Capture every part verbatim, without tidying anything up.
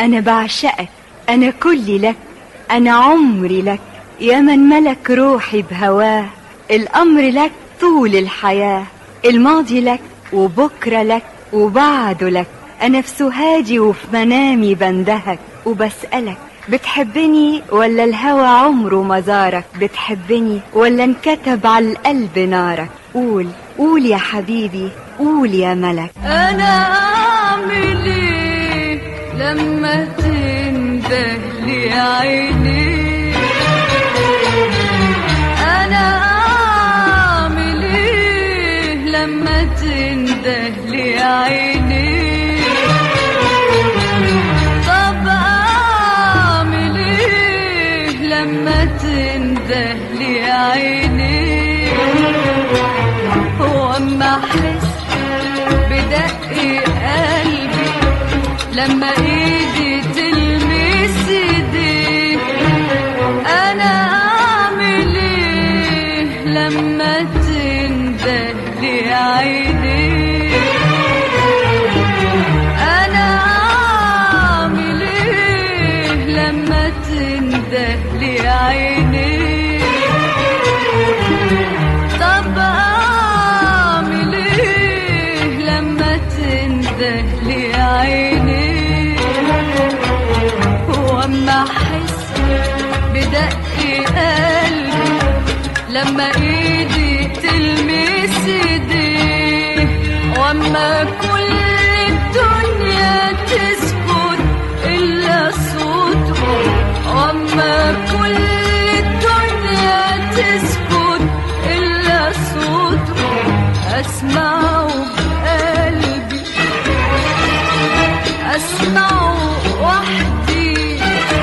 أنا بعشقك، أنا كلي لك، أنا عمري لك، يا من ملك روحي بهواه. الأمر لك طول الحياة، الماضي لك وبكرة لك وبعده لك. أنا في سهادي وفي منامي بندهك وبسألك، بتحبني ولا الهوى عمره ما زارك؟ بتحبني ولا انكتب على القلب نارك؟ قول قول يا حبيبي، قول يا ملك. أنا أعمل إيه لما تنده لي عيني؟ أنا أعمل إيه لما تنده لي عيني؟ طب أعمل إيه لما تنده لي عيني؟ هو أما أحس بدق قلبي لما ايدي تلمس ايدي؟ انا اعمل ايه لما تنده لي عيني؟ انا اعمل ايه لما تنده لي عيني؟ طب اعمل ايه لما تنده لي عيني؟ واما احس بدق قلبي لما ايدي تلمس ايدي؟ واما كل الدنيا تسكت الا صوته؟ واما كل الدنيا تسكت الا صوته؟ اسمعه بقلبي، اسمعه وحدي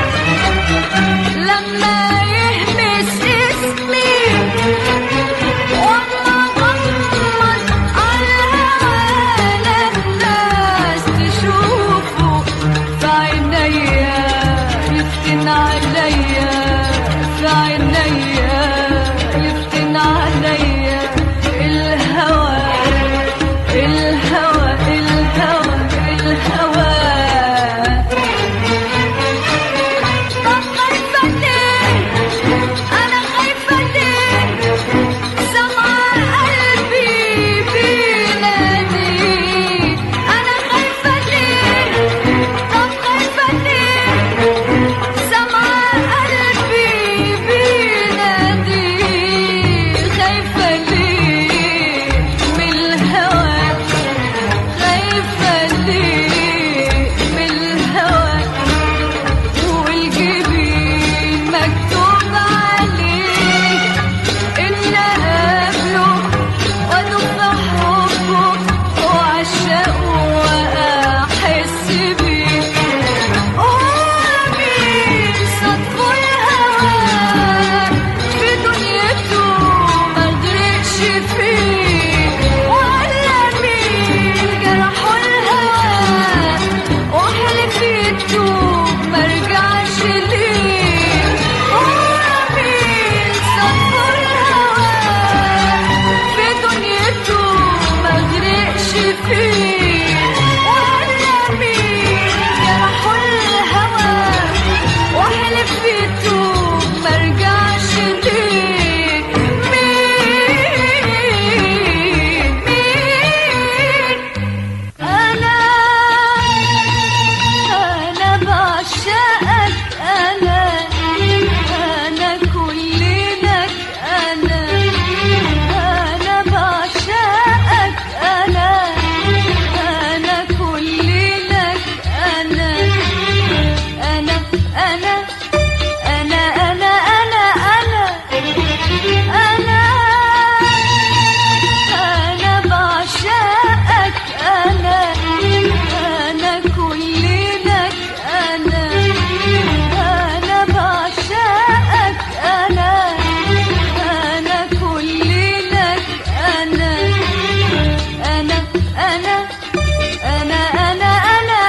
لما يهمس اسمي. واما غمض على الهوى الناس تشوفه في عينيا، يفتن عليا في عينيا، يفتن عليا الهوى الهوى الهوى الهوى. طب خايفة ليه؟ أنا خايفة ليه؟ سامعة قلبي بينادي. أنا خايفة ليه؟ طب خايفة ليه؟ سامعة قلبي بينادي. خايفة ليه من الهوى؟ خايفة ليه من الهوى؟ والجبين مكتوب عليه إن أقابله وأدوق حبه وأعشقه وأحس بيه. ومين صدفه الهوى في دنيته مغرقش فيه؟ ولا مين جرحه الهوى وحلف يتوب مرجعش ليه؟ ومين صدفه الهوى في دنيته مغرقش فيه؟ ولا مين جرحه الهوى وحلف يتوب مرجعش ليه؟ مين مين؟ أنا أنا بعشقك، أنا أنا كل لك، أنا أنا بعشقك، أنا أنا كل لك، أنا أنا أنا أنا أنا أنا أنا أنا بعشقك، أنا أنا كل لك، أنا أنا بعشقك، أنا أنا كل لك، أنا أنا أنا أنا أنا أنا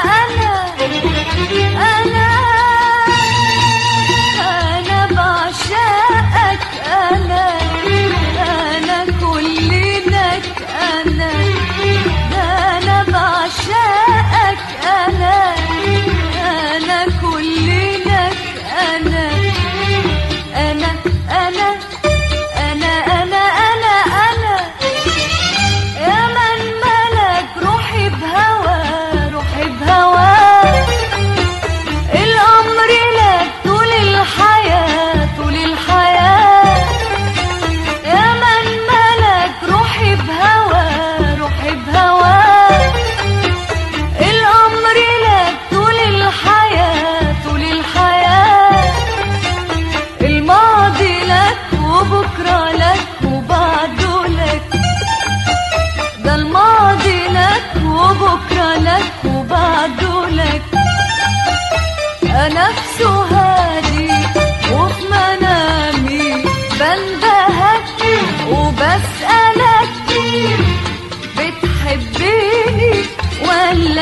أنا أنا بعشقك، أنا أنا كل لك، أنا أنا بعشقك، أنا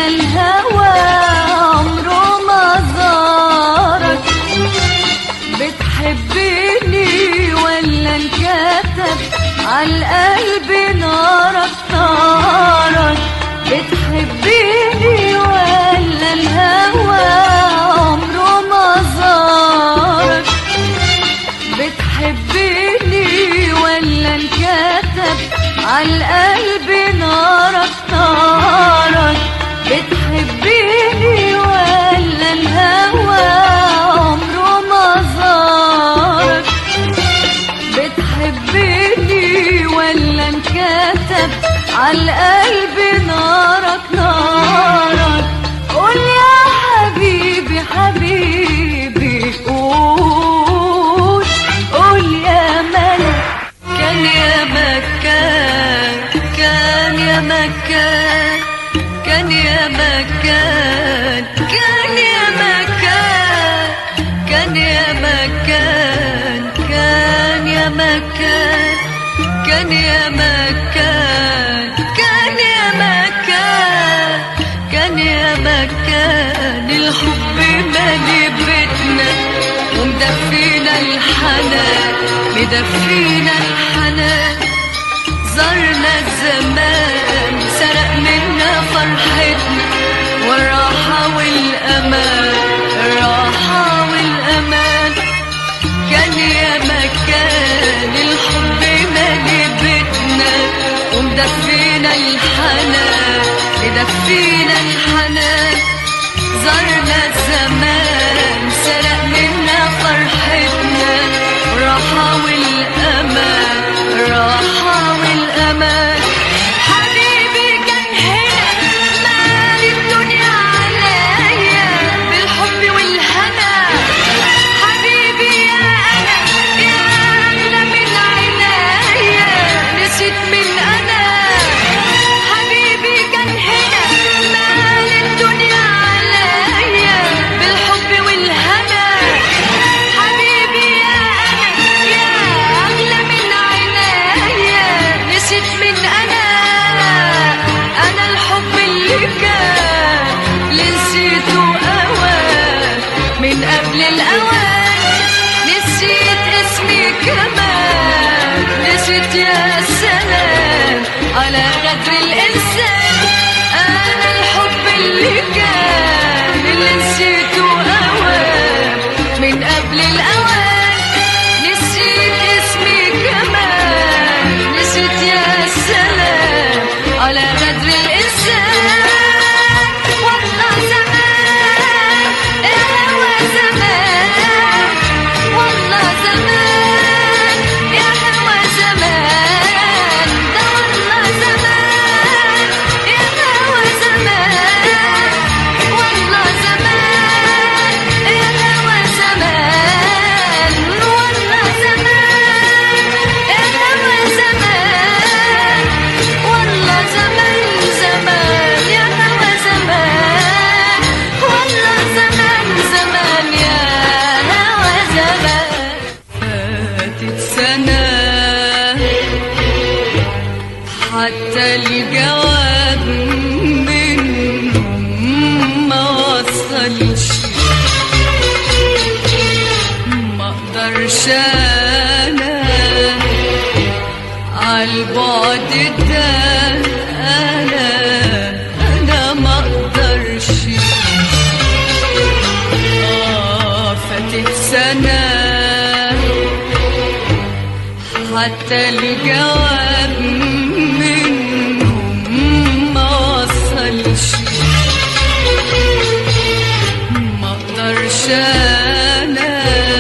الهوى عمره ما زارك؟ بتحبني ولا انكتب عالقلب نارك نارك؟ بتحبني ولا الهوى عمره ما زارك؟ بتحبني ولا انكتب عالقلب نارك نارك؟ بتحبني ولا الهوى عمره ما زارك؟ بتحبني ولا انكتب عالقلب نارك نارك؟ قول يا حبيبي حبيبي قول، قول يا ملك كان يا مكان، كان يا مكان، كان يا مكان، كان يا مكان، كان يا مكان، كان يا مكان، كان يا مكان، كان يا مكان، كان يا مكان. الحب مالي بيتنا ومدفينا الحنان، مدفينا الحنان. زرنا الزمان سرق منا فرحتنا والراحة والأمان، الراحة والأمان. كان يا مكان الحب مالي بيتنا ومدفينا الحنان، مدفينا الحنان. زرنا الزمان سرق منا فرحتنا والراحة والأمان، الراحة والأمان. حبيبي كان هنا مال الدنيا عليا بالحب والهنا. حبيبي يا أنا يا أغلى من عينيا، نسيت من أنا. حبيبي كان هنا مال الدنيا عليا بالحب والهنا. حبيبي يا أنا يا أغلى من عينيا، نسيت من أنا. أنا الحب اللي كان اللي نسيته أوان من قبل الأوان. نسيت اسمي كمان، نسيت يا سلام على غدر الإنسان. أنا الحب اللي كان اللي نسيته أوان من قبل الأوان. نسيت اسمي كمان، نسيت يا سلام على غدر الإنسان. والله زمان يا هوى زمان، والله زمان يا هوى زمان. ده والله زمان يا هوى زمان، والله زمان يا هوى زمان، والله زمان يا هوى زمان، والله زمان زمان يا هوى زمان، والله زمان زمان يا هوى زمان. فاتت سنة حتى الجواب منهم ما وصلش. ما اقدرش انا عالبعد ده، انا انا ما اقدرش. آه فاتت سنة حتى الجواب منهم ما وصلش. ما اقدرش انا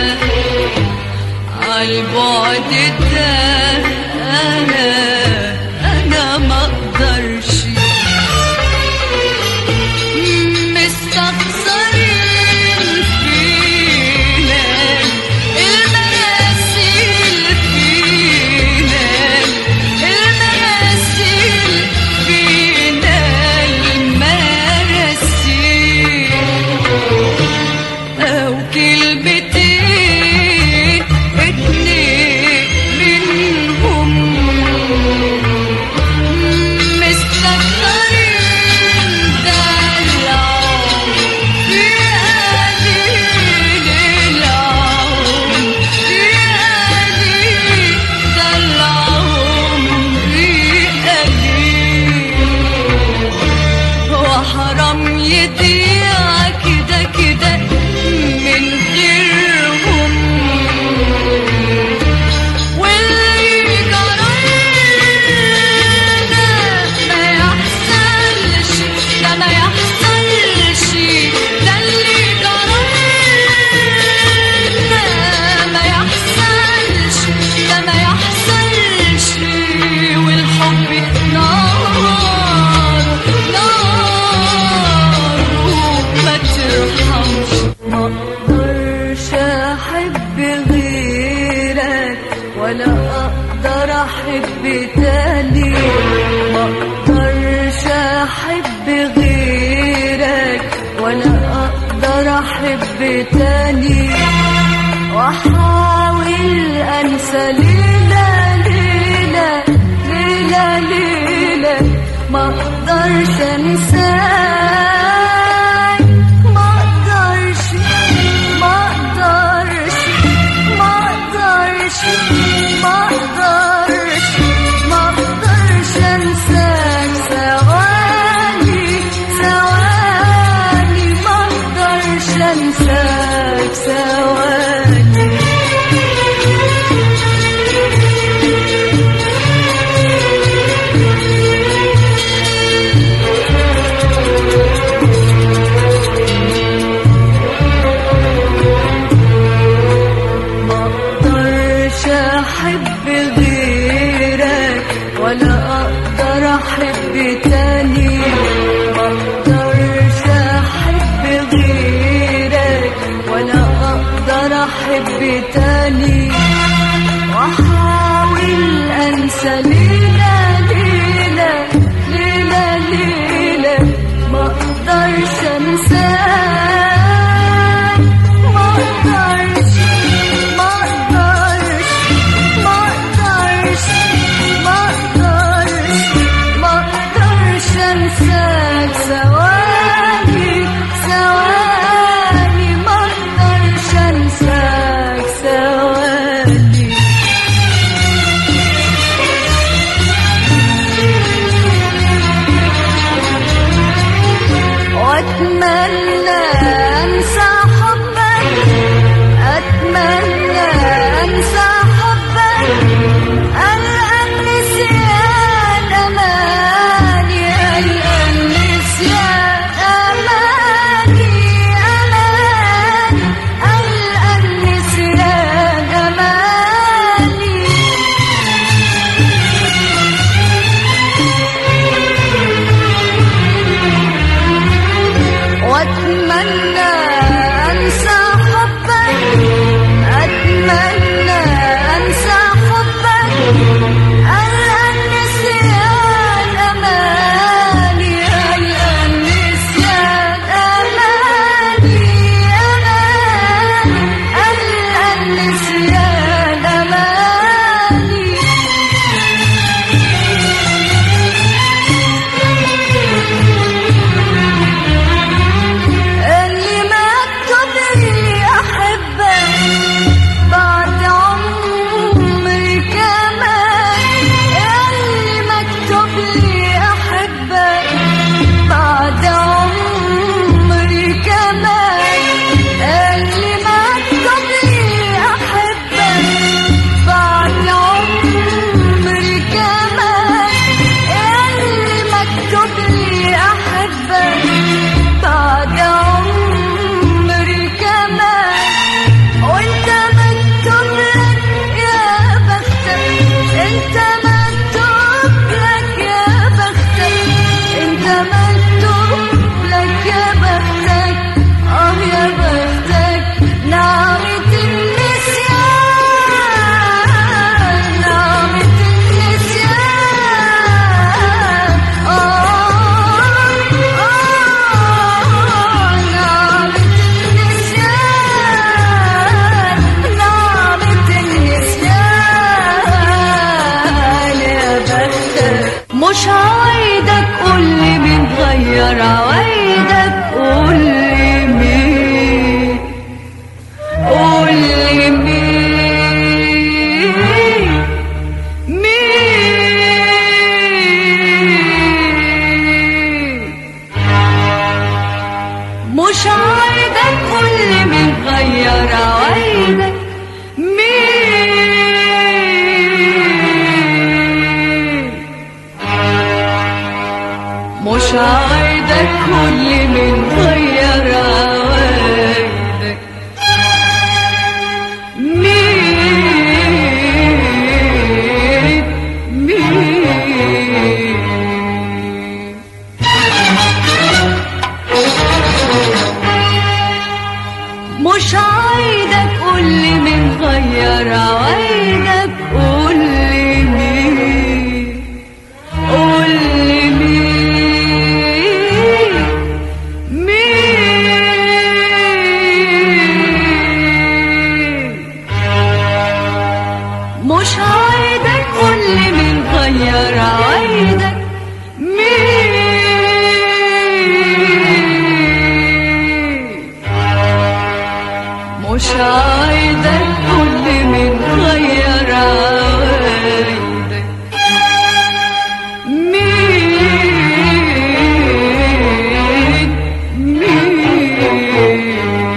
عالبعد ده، انا انا ما اقدرش. مستخسرين فينا المراسيل فينا احب تاني واحاول انسى ليلة ليلة ليلة ليلة ما اقدرش انساك ما اقدرش ما اقدرش ما اقدرش ما اقدرش ما اقدرش انساك ثواني ثواني ما اقدرش انساك ثواني ولا اقدر احب تاني ما اقدرش احب غيرك ولا اقدر احب تاني واحاول انسى ليلة ليلة ليلة ليلة ما اقدرش انساك ما اقدرش ما اقدرش ما اقدرش انساك ثواني ثواني ما اقدرش انساك ثواني واتمنى انسى حبك اتمنى انسى حبك الان نسيان اماني الان نسيان اماني اماني الان نسيان اماني واتمنى انسى حبك اتمنى انسى حبك الان نسيان اماني الان نسيان اماني اماني الان نسيان اماني اللي مكتوب لي احبك بعد عمري كمان اللي مكتوب لي احبك بعد عمري كمان اللي مكتوب لي احبك بعد عمري كمان اللي مكتوب لي احبك بعد عمري كمان وانت مكتوب لك يا بختك انت مكتوب لك يا بختك انت مكتوب لك يا بختك اه يا بختك نعمة النسيان نعمة النسيان اه اه نعمة النسيان نعمة النسيان يا بختك مش عوايدك قولي مين غير عوايدك قولي مين قولي مين مين مش عوايدك قولي مين غير عوايدك مين مش عوايدك كل من غير عوايدك مين مين مش عوايدك كل من غير عوايدك قولي مين قولي مين مين مش عايدك كل من غير عوايدك. مين مين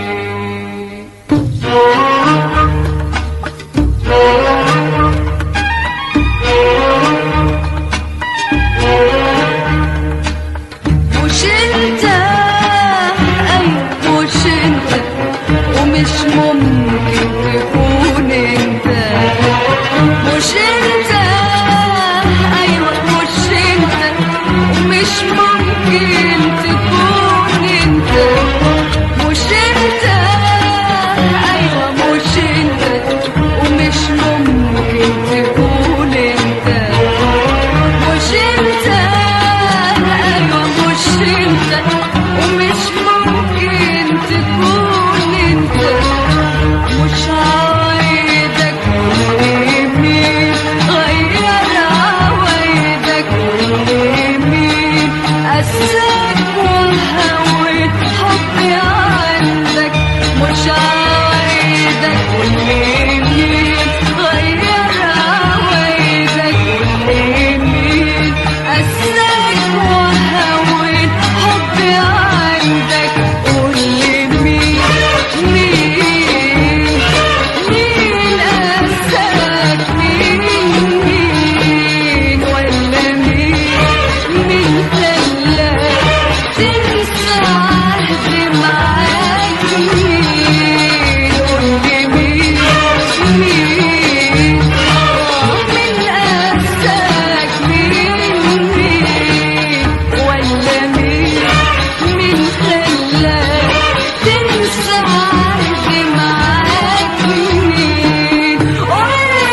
مش انت، ايوه مش انت، ومش ممكن تكون انت. مش انت، ايوه مش انت، ومش ممكن تكون انت. مش انت، ايوه مش انت، ومش ممكن تكون انت. مش انت، ايوه مش انت، ومش ممكن تكون انت. مش عايدك مين غير عوايدك، مين قساك وهوت حبي عندك. مش عايدك مين غير عوايدك، مين قساك وهوت حبي عندك. قولي مين مين مين قساك، مين مين ولا مين مين خلاك تنسى عهدي معاك. مين قولي مين مين آه مين قساك، مين مين ولا مين مين خلاك تنسى عهدي معاك. مين قولي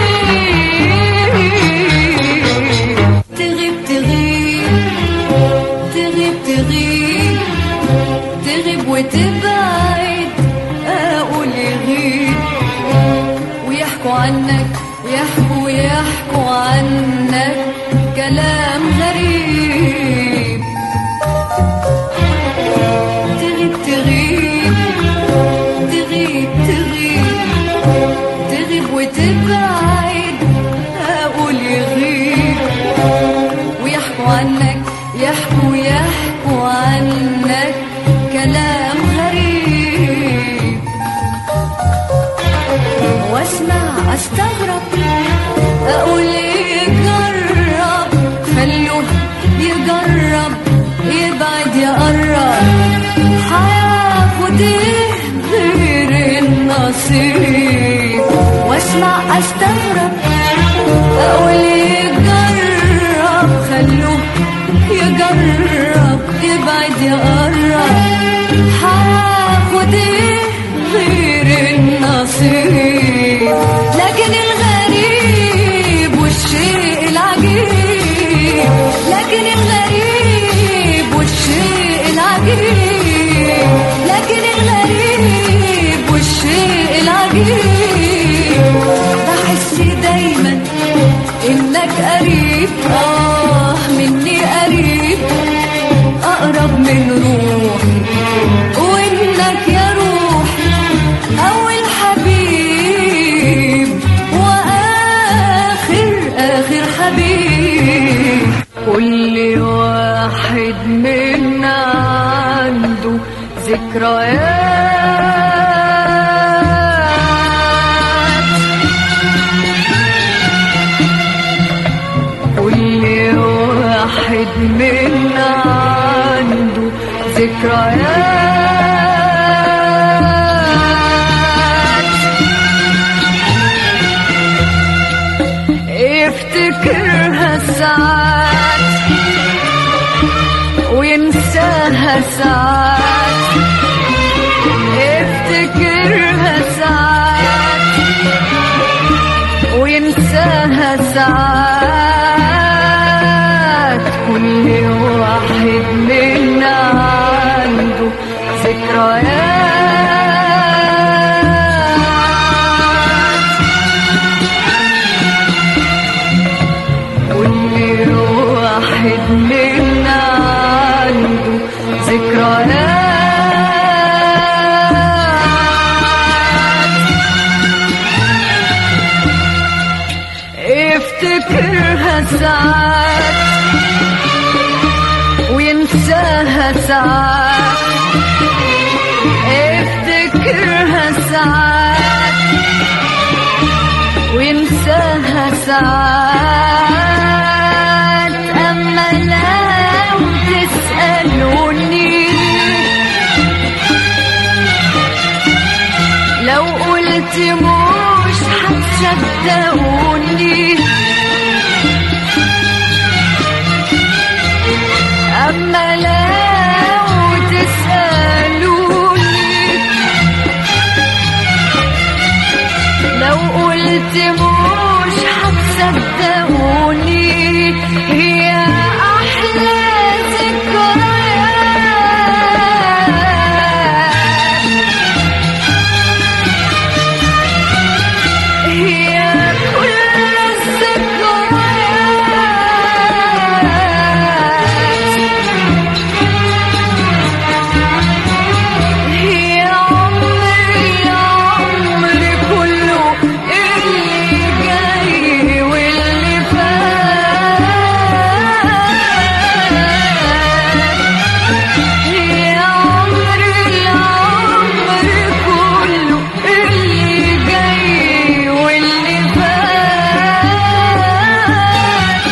مين تغيب تغيب تغيب تغيب تغيب وتبعد. اقول يغيب ويحكوا عنك، ويحكوا ويحكوا عنك كلام غريب. تغيب تغيب تغيب تغيب تغيب وتبعد. اقول يغيب ويحكوا عنك، يحكوا ويحكوا عنك كلام غريب. واسمع استغرب، اقول يجرب، خلوه يجرب، يبعد يقرب. هياخد ايه غير النصيب؟ واسمع استغرب، اقول يجرب، خلوه يجرب، يبعد يقرب. هاخد ايه غير النصيب؟ لكن الغريب والشيء العجيب، لكن الغريب والشيء العجيب، لكن الغريب والشيء العجيب. بحس دايما انك قريب، اه مني قريب، اقرب من روحي، وانك يا روحي اول حبيب واخر اخر حبيب. كل واحد منا عنده ذكريات، كل واحد منا عنده ذكريات. يفتكرها ساعات وينساها ساعات، يفتكرها ساعات وينساها ساعات. كل واحد منا عنده ذكريات، كل واحد منا عنده ذكريات. وانساها ساعات، افتكرها ساعات وينساها ساعات. اما لو تسألوني، لو قلت مش هتصدقوني، أما لو تسألوني، لو قلت مش هتصدقوني. هي أحلى ذكريات، هي كل الذكريات، هي عمري عمري كله اللي جاي واللي فات، هي عمري عمري كله اللي جاي واللي فات،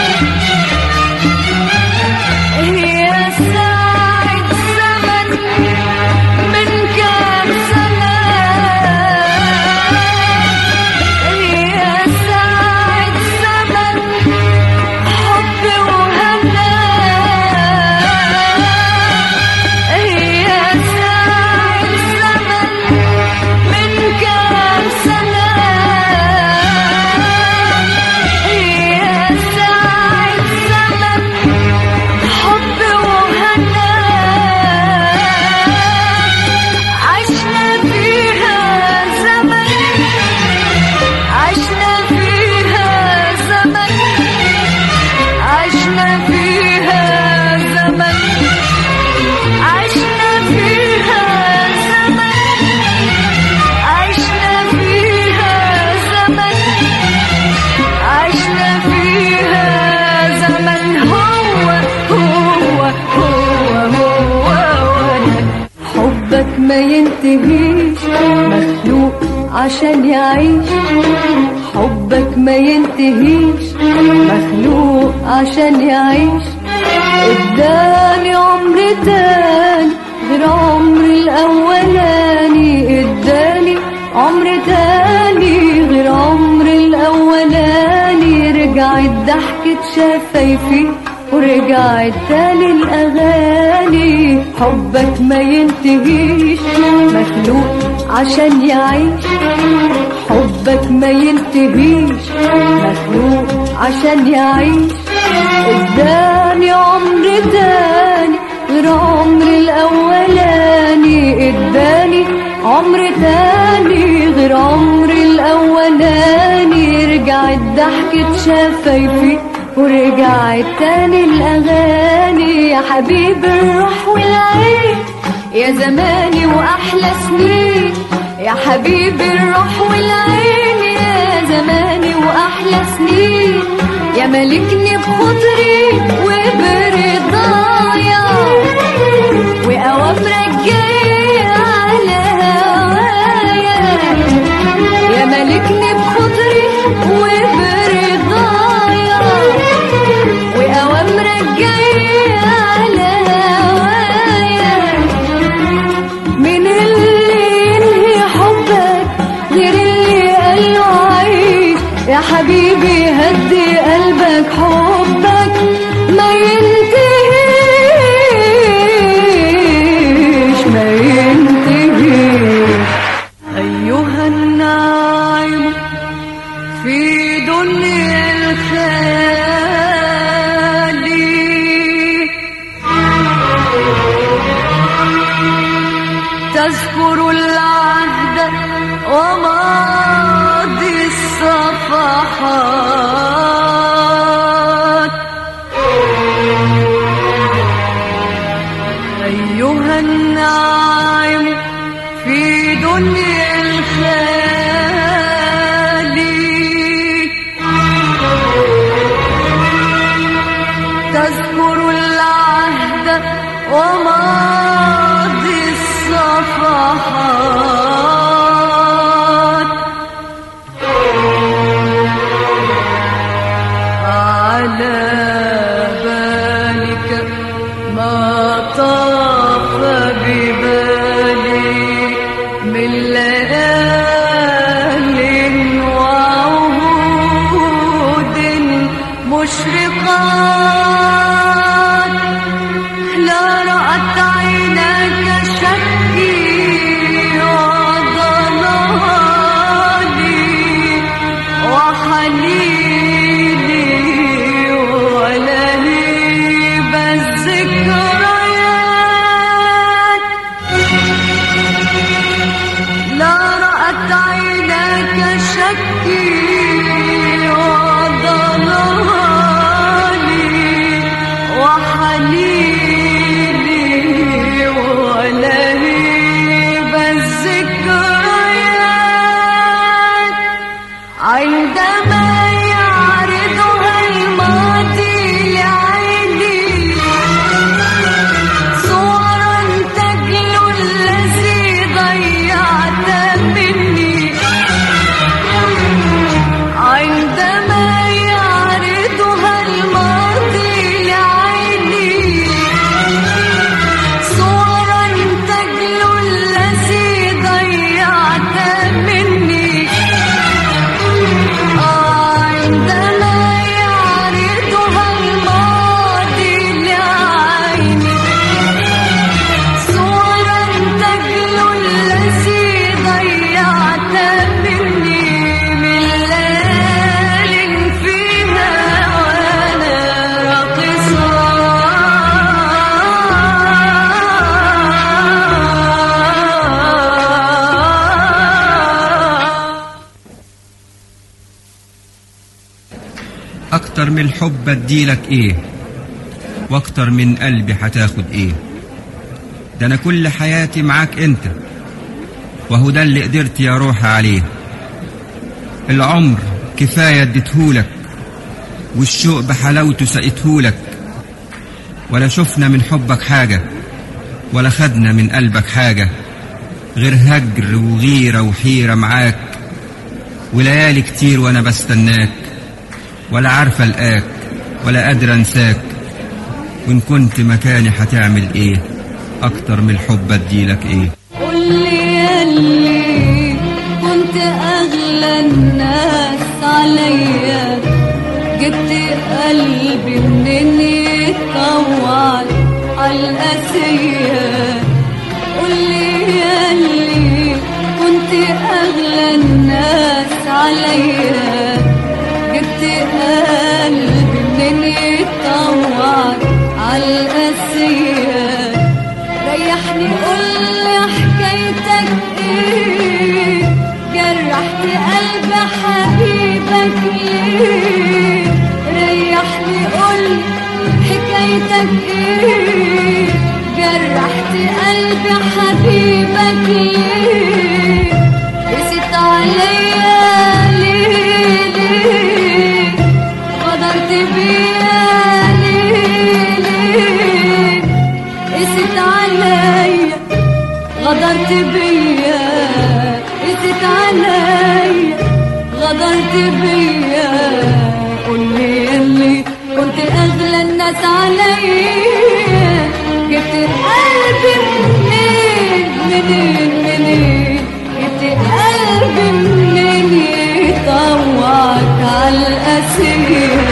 هي ساعة زمن من كام سنة، هي ساعة زمن حب وهنا، هي ساعة زمن من كام سنة، هي ساعة زمن حب وهنا، عشنا فيها زمن، عشنا فيها زمن، عشنا فيها زمن، عشنا فيها زمن، عشنا فيها زمن، عشنا فيها زمن. هو هو هو هو وانا حبك ما ينتهيش، مخلوق عشان يعيش، حبك ما ينتهيش، مخلوق عشان يعيش. اداني عمر تاني غير عمر الاولاني، اداني عمر تاني غير عمر الاولاني. رجعت ضحكة شفايفي ورجعت تاني الاغاني. حبك ما ينتهيش، مخلوق عشان يعيش، حبك ما ينتهيش، مخلوق عشان يعيش. اداني عمر تاني غير عمر الاولاني، اداني عمر تاني غير عمر الاولاني. رجعت ضحكة شفايفي ورجعت تاني الاغاني. يا حبيب الروح والعين، يا زماني واحلى سنين، يا حبيب الروح والعين، يا زماني واحلى سنين. يا ملكني بخطري وبرضايا، واوامرك جايه على هوايا. يا ملكني بخطري وبرضايا، واوامرك جايه على هوايا. من اللي ينهي حبك غير اللي قاله عيش، يا حبيبي هدي قلبك، حبك ما ينتهيش ما ينتهيش. أيها الناعم في دنيا الخيال، تذكر العهد وماضي الصفحات. أيها الناعم في دنيا الخيال، تذكر العهد وماضي الصفحات على بالك ما طاف ببالي من ليال وعهود مشرقات لا رأت عيناك شكي وضلالي وحنيني ولهيب الذكريات لا رأت عيناك شكي وضلالي وحنيني ولهيب الذكريات عندما يعرضها الماضي لعيني صورا تجلو الذي ضيعت مني عندما يعرضها الماضي لعيني صورا تجلو الذي ضيعت مني عندما يعرضها الماضي لعيني صورا تجلو الذي ضيعت مني من ليال فيها وانا راقصة اكتر من الحب اديلك ايه واكتر من قلبي هتاخد ايه؟ ده انا كل حياتي معاك انت وهو ده اللي قدرت يا روحي عليه. العمر كفاية اديتهولك والشوق بحلاوته سقيتهولك ولا شفنا من حبك حاجة ولا خدنا من قلبك حاجة غير هجر وغيرة وحيرة معاك وليالي كتير وانا بستناك ولا عارفة القاك ولا قادر انساك وان كنت مكاني هتعمل ايه؟ اكتر من الحب اديلك ايه؟ قولي ياللي كنت أغلى الناس عليا جبت قلبي منين يتطوع عالقاسية قولي ياللي كنت أغلى الناس عليا جبت قلبي منين يتطوع عالقاسية ريحني قولي حكايتك ايه جرحت قلب حبيبك ليه ريحني قولي حكايتك ايه جرحت قلب حبيبك ليه قست عليا ليه ليه غدرت بيا ليه ليه قست عليا غدرت بيا قست عليا غدرت بيا قولي ياللي كنت اغلى الناس عليا جبت قلبي منين منين منين جبت قلبي منين يطوعك عالقاسية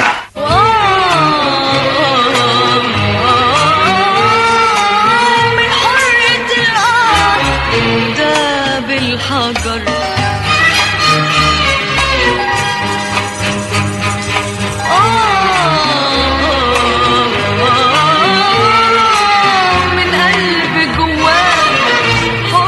الحجر من قلب جواه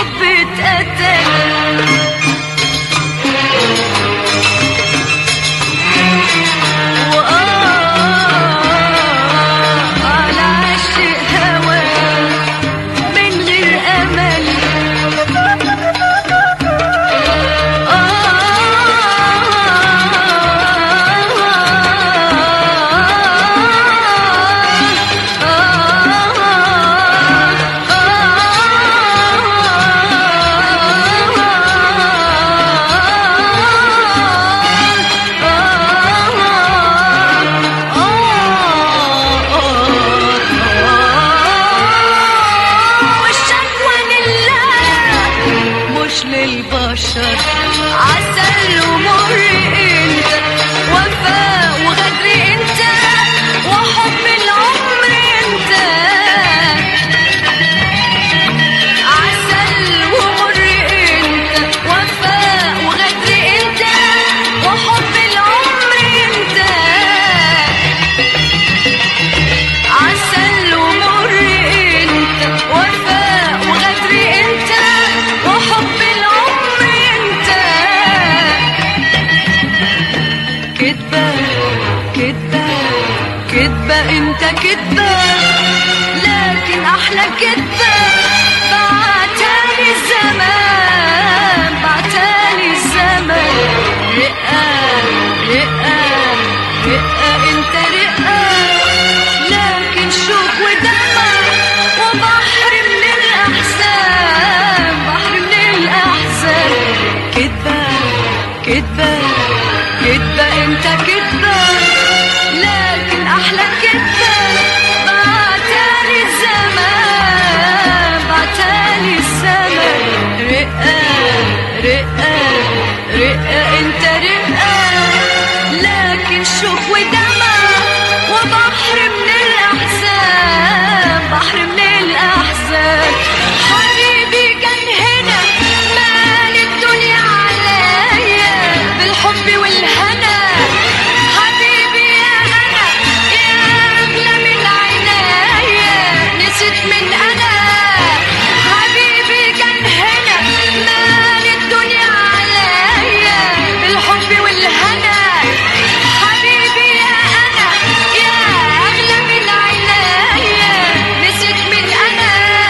انت كدبة، لكن احلى كدبة بعتالي الزمان، بعتالي الزمان. رقة رقة رقة انت رقة، لكن شوق ودمع وبحر من الاحزان، بحر من الاحزان. كدبة كدبة كدبة انت كدبة، لكن احلى كدبة بعتالي الزمان، بعتالي الزمان. رقة رقة رقة انت رقة، لكن شوق ودمع وبحر من الاحزان، بحر من الاحزان. حبيبي كان هنا مال الدنيا عليا بالحب والهنا، حبيبي يا انا يا اغلى من عنايا، نسيت من انا. حبيبي كان هنا مال الدنيا عليا بالحب والهنا، حبيبي يا انا يا اغلى من عنايا، نسيت من انا.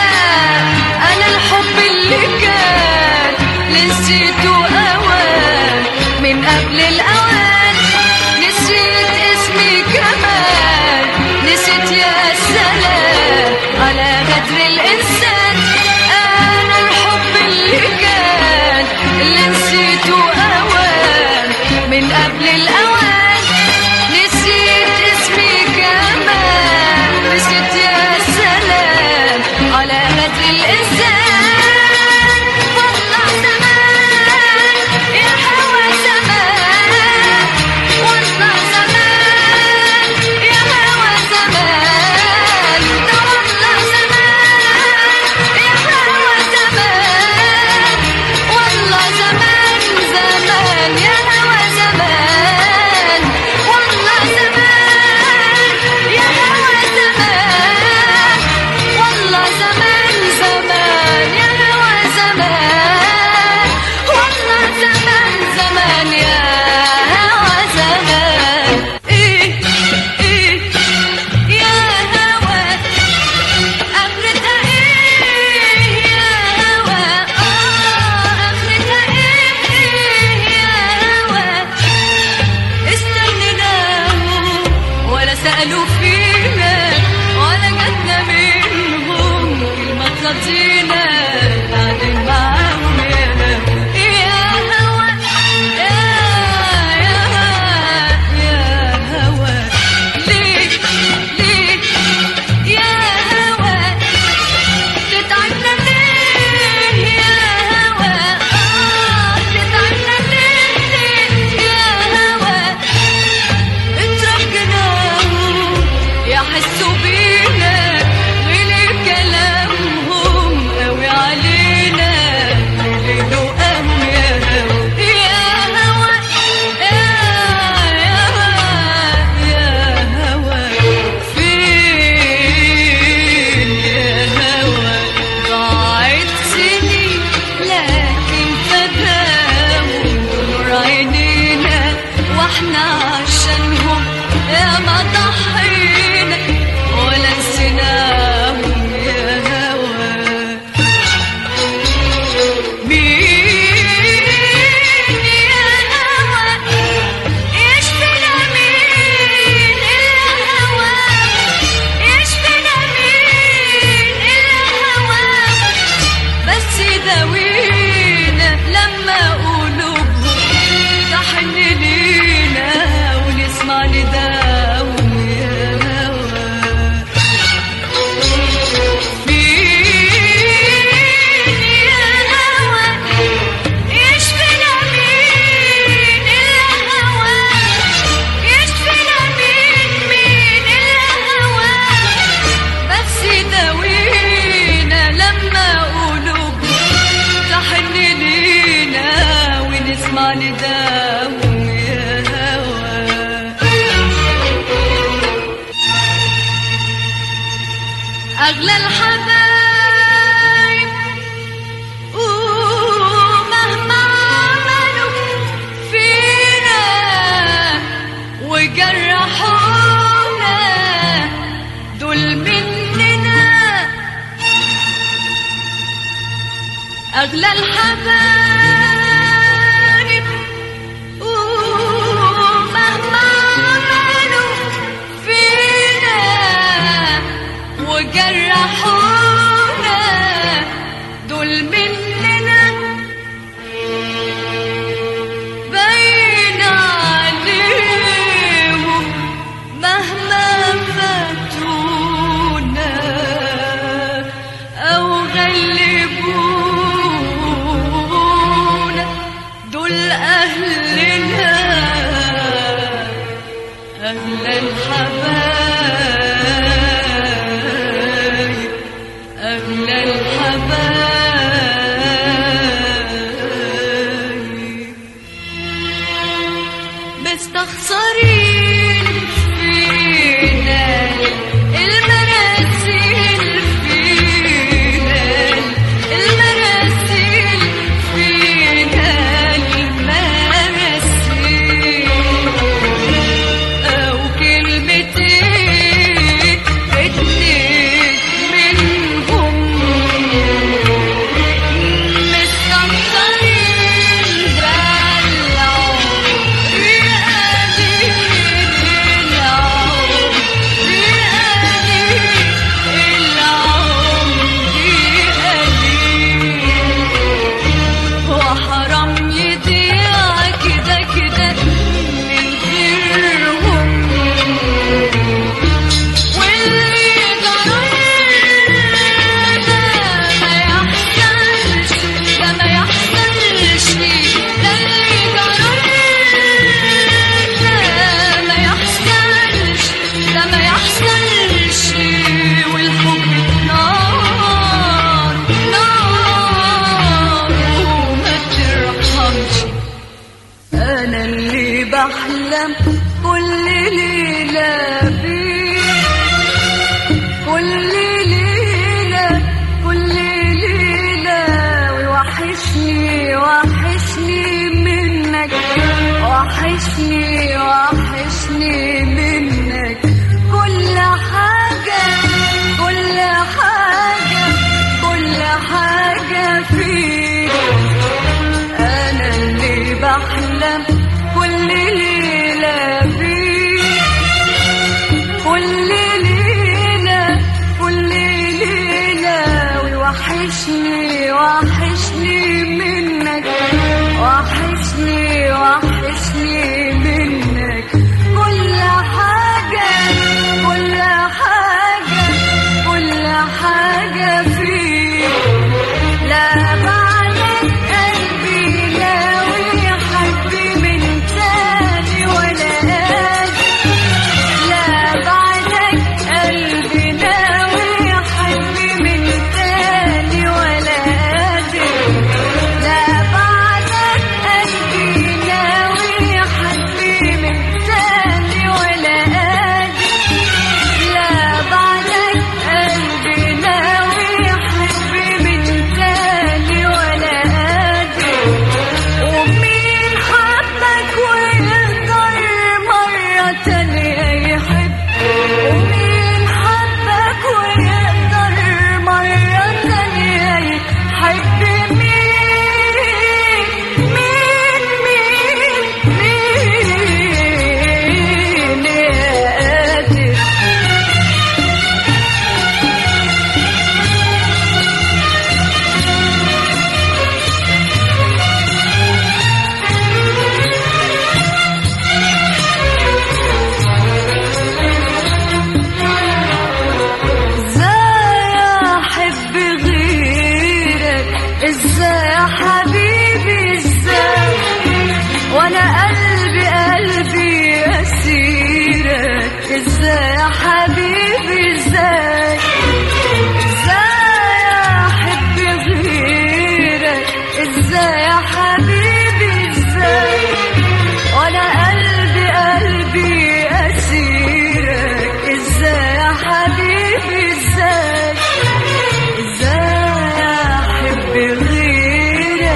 انا الحب اللي كان نسيته اوان من قبل الاوان، نسيت اسمي كمان، نسيت يا سلام على غدر الانسان. انا الحب اللي كان اللي نسيته اوان من قبل الاوان، نسيت اسمي كمان، نسيت يا سلام على غدر الانسان. والله زمان يا هوى زمان، والله زمان يا هوى زمان، ده والله زمان يا هوى زمان، والله زمان زمان يا هوى زمان، والله زمان يا هوى زمان، والله زمان زمان يا هوى زمان، والله زمان زمان يا هوى زمان. ايه ايه يا هوى اخرتها ايه يا هوى، اه اخرتها ايه يا هوى. استنيناهم ولا سألوا فينا، ولا جاتنا منهم كلمة ترضينا، قاعدين معاهم يا هوى يا هوى يا يا هوى. ليه ليه يا هوى تتعبنا ليه يا هوى، اه تتعبنا ليه يا هوى. اطرح جناهم يحسوا بينا، غير كلامهم قوي علينا، يليلوا قام يا هوى يا هوى يا يا يا هوى. فين يا هوى ضاعت سنين، لكن فداهم نور عينينا، واحنا عشانهم يا ما ضحينا ولا نسيناهم يا هوى. مين يا هوى يشفينا، مين الهوى يشفينا، مين الهوى. بس يداوينا لما قلوبهم تحن لينا، ونسمع نداهم يا هوى. مين يا هوى يشفينا، مين الهوى يشفينا، مين مين الهوى. بس يداوينا لما قلوبهم تحن لينا، ونسمع نداهم يا هوى. أغلى الحبايب ومهما عملوا فينا وجرحونا، أغلى الحبايب ومهما عملوا فينا وجرحونا دول مننا باين عليهم مهما فاتونا أو غلبونا دول أهلنا أهل الحبايب أهل الحبايب مستخسرين فينا المراسيل فينا المراسيل فينا المراسيل أو كلمتين اتنين منهم مستخسرين بالعمر قليل العمر قليل العمر قليل وحرام يضيع كده كده من غيرهم واللي جرالنا ما يحصلش ده ما يحصلش ده اللي جرالنا ما يحصلش ده ما يحصلش والحب نار نار وما ترحمش أنا اللي بحلم كل ليلة بيك كل ليلة كل ليلة ويوحشني وحشني منك وحشني وحشني منك كل حاجة كل حاجة كل حاجة فيك أنا اللي بحلم كل ليلة بيك كل ليلة كل ليلة ويوحشني وحشني منك وحشني وحشني منك كل حاجة كل حاجة كل حاجة فيك لا بعدك قلبي ناوي حد من تاني ولا قادر لا بعدك قلبي ناوي حد من تاني ولا قادر لا بعدك قلبي ناوي حد من تاني ولا قادر لا بعدك قلبي ناوي حد من تاني ولا قادر ومين حبك ويقدر مرة تانية يحب ومين حبك ويقدر مرة تانية يحب مين مين مين مين يا قادر ازاي احب غيرك ازاي يا حبيبي ازاي وانا قلبي قلبي اسيرك ازاي يا حبيبي ازاي ازاي احب غيرك ازاي يا حبيبي ازاي وانا قلبي قلبي اسيرك ازاي يا حبيبي ازاي ازاي احب غيرك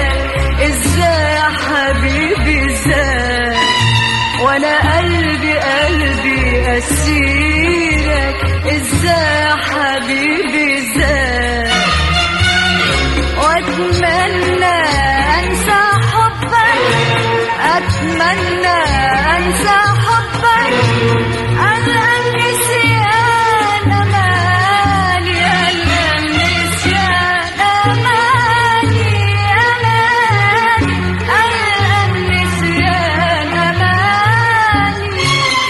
اتمنى انسى حبك على النسيان امالي على النسيان امالي امالي على النسيان امالي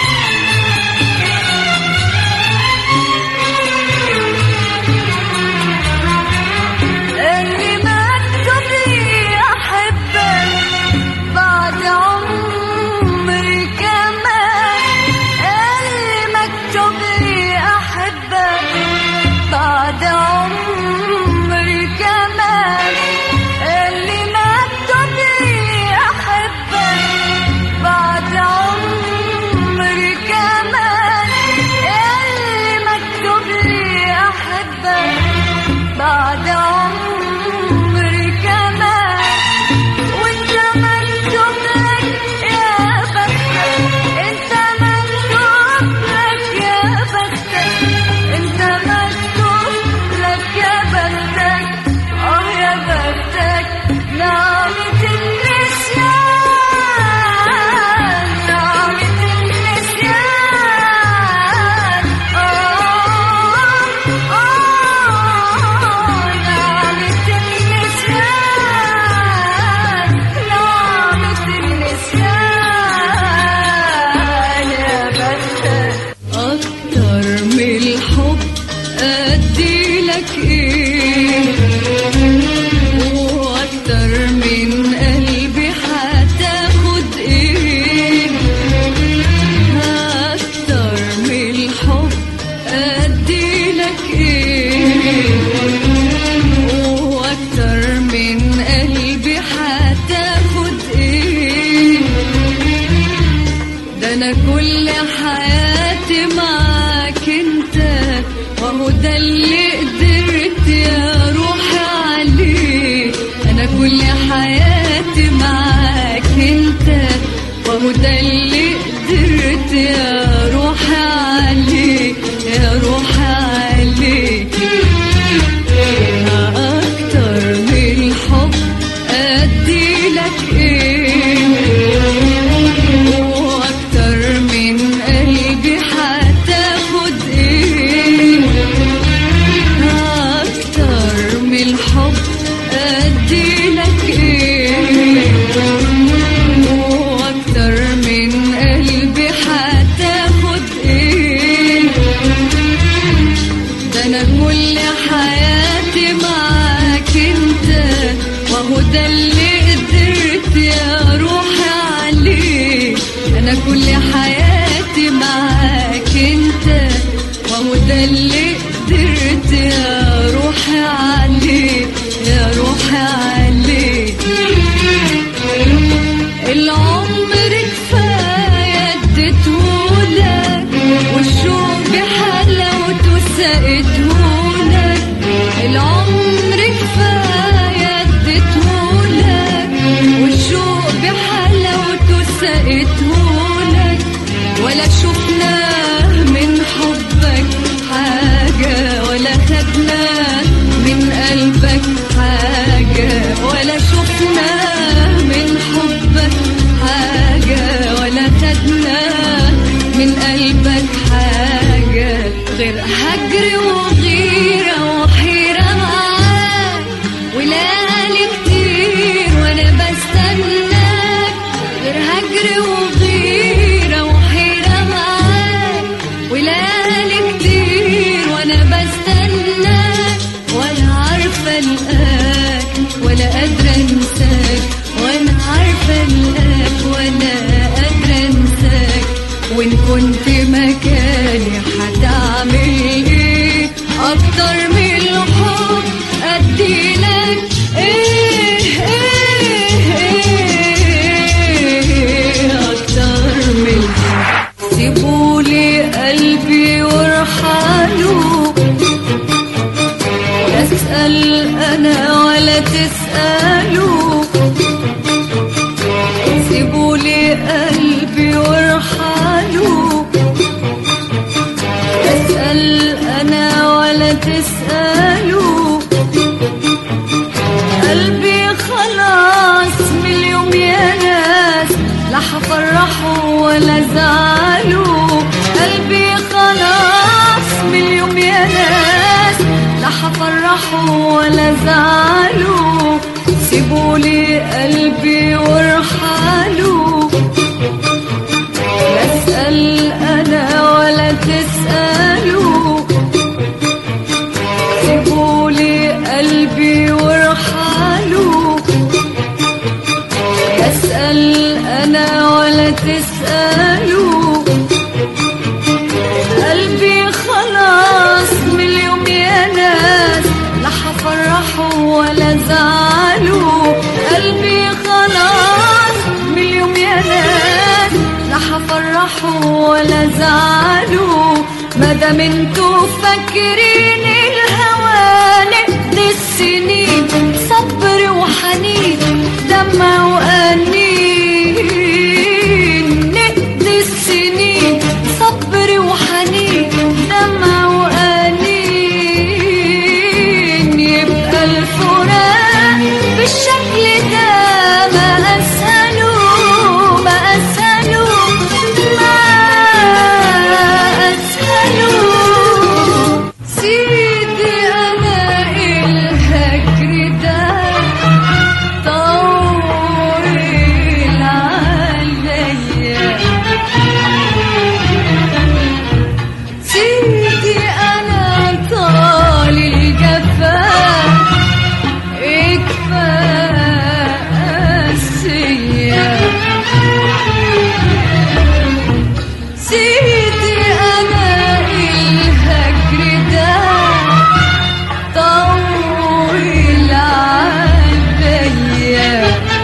اللي مكتوب لي احبك بعد عمري كمان اللي مكتوب لي احبك بعد عمري كمان اللي مكتوب لي احبك بعد عمري كمان اللي مكتوب لي احبك بعد عمري كمان وانت مكتوب لك يا بختك انت مكتوب لك يا بختك انت مكتوب لك يا بختك اه يا بختك نعمة النسيان نعمة النسيان اه اه نعمة النسيان نعمة النسيان يا بختك أكتر من الحب أديلك إيه وأكتر من قلبي هتاخد إيه أكتر من الحب أديلك إيه وأكتر من قلبي هتاخد إيه ده أنا كل حياتي معاك أنت وهو ده اللي قدرت يا روحي عليه أنا كل حياتي معاك أنت وهو ده اللي قدرت يا روحي عليه يا روحي عليه أكتر من الحب أديلك إيه وأكتر من قلبي هتاخد إيه أكتر من الحب أديلك إيه وأكتر من قلبي هتاخد إيه ده أنا كل حياتي معاك أنت وهو ده اللي قدرت يا روحي عليه أنا كل حياتي معاك أنت وهو ده اللي قدرت يا روحي عليه يا روحي عليه العمر كفاية اديتهولك والشوق بحلاوته سقيتهولك العمر كفاية اديتهولك والشوق بحلاوته سقيتهولك ولا شفناه من حبك حاجة ولا خدناه من قلبك حاجة ولا شفناه من حبك حاجة ولا خدناه من قلبك حاجة غير هجر وغيرة وحيرة معاك وليالي كتير وانا بستناك غير هجر وغيرة وحيرة معاك وليالي كتير وانا بستناك ولا عارفة القاك ولا قادرة انساك وانا عارفة القاك ولا قادرة انساك وان كنت مكاني هتعمل ايه اكتر من الحب اديلك ايه ايه ايه اكتر من الحب سيبولي قلبي وارحلوا لا اسأل انا ولا تسألوا سيبولي قلبي وارحلوا اسأل انا ولا تسألوا قلبي خلاص من اليوم يا ناس لا حفر فرحوا ولا زعلوا، سيبولي قلبي وارحلوا. لا اسأل انا ولا تسألوا، سيبولي قلبي وارحلوا. لا اسأل انا ولا تسألوا، قلبي خلاص من اليوم يا ناس لا حفرحوا ولا زعلوا. قلبي خلاص من اليوم يا ناس لا حفرحوا ولا زعلوا. مادام انتوا فاكرين الهوى نقضي السنين صبر وحنين دمع وأنين. نقضي السنين صبر وحنين دمع وأنين. يبقى الفراق بالشكل ده ما أسهله ما أسهله ما أسهله. سيدي أنا الهجر ده طول عليا. سيدي أنا طال الجفا اكفى قاسية. سيدي أنا الهجر ده طول عليا.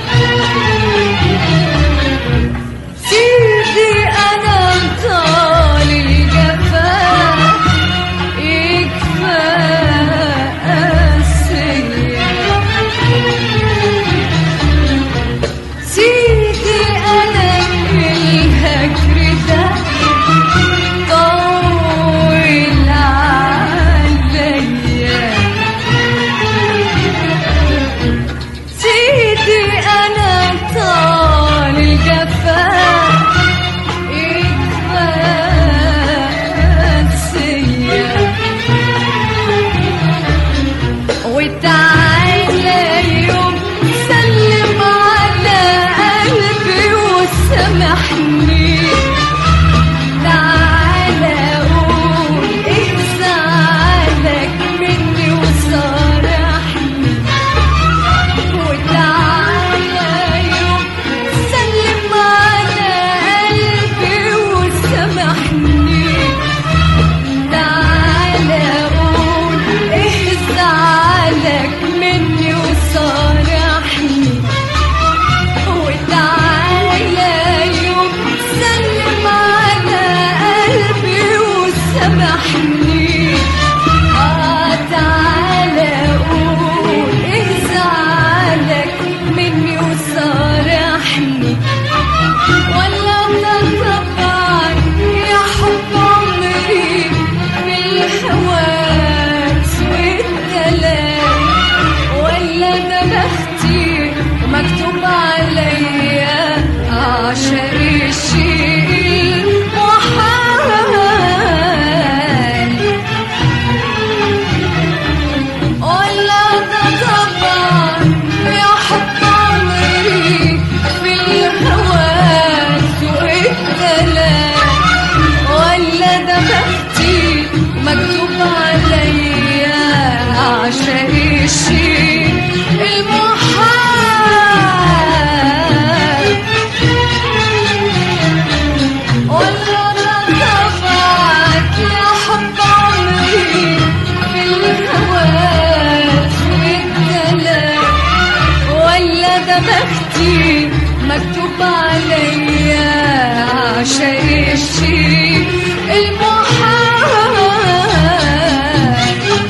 سيدي أنا طال الجفا اكفى قاسية. سيدي أنا الهجر ده طول عليا. سيدي أنا طال الجفا اكفى قاسية. وتعالى يوم سلم على قلبي وسامحني. تعالى قول ايه زعلك مني وصارحني. وتعالى يوم سلم على قلبي وسامحني. تعالى قول ايه زعلك مني وصارحني. وتعالى يوم سلم على قلبي وسامحني. آه تعالى قول ايه زعلك مني وصارحني. ولا ده طبعا يا حب عمري بالحواس والدلال. ولا ده بختي ومكتوب عليا عشان الشيء وحال. ولا ده طبعا يا حب عمري في الهواس والدلال. ولا ده بختي مكتوب عليا عشان الشيء المحال. ولا ده طبعك يا حب عمري في الهواس والدلال. ولا ده بختي مكتوب عليا عشان الشيء المحال.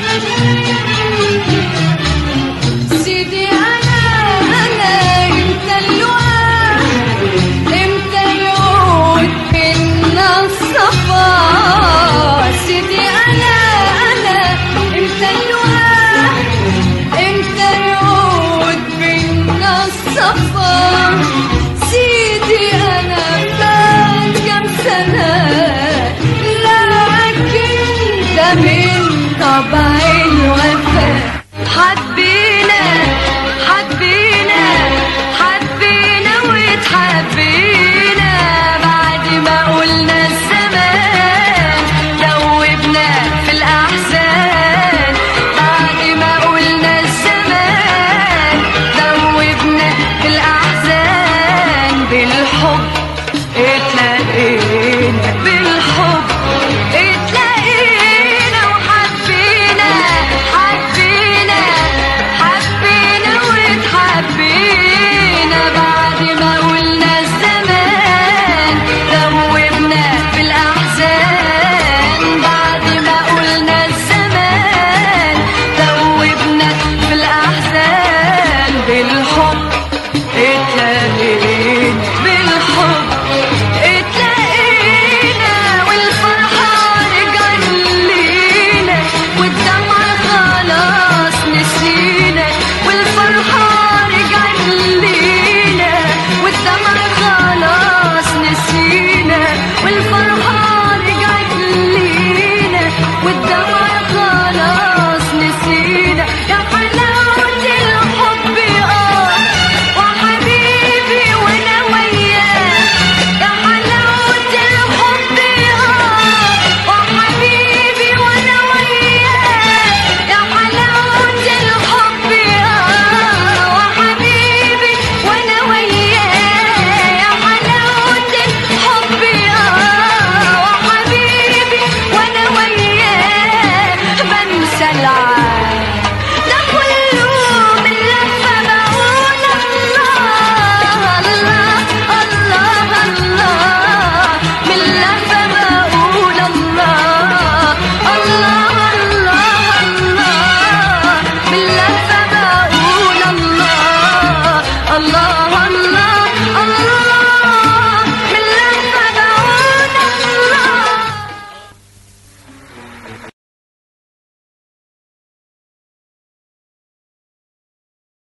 سيدي أنا أنا إمتى اللقاء إمتى العود بينا الصفا. سيدي أنا أنا إمتى اللقاء إمتى العود بينا الصفا.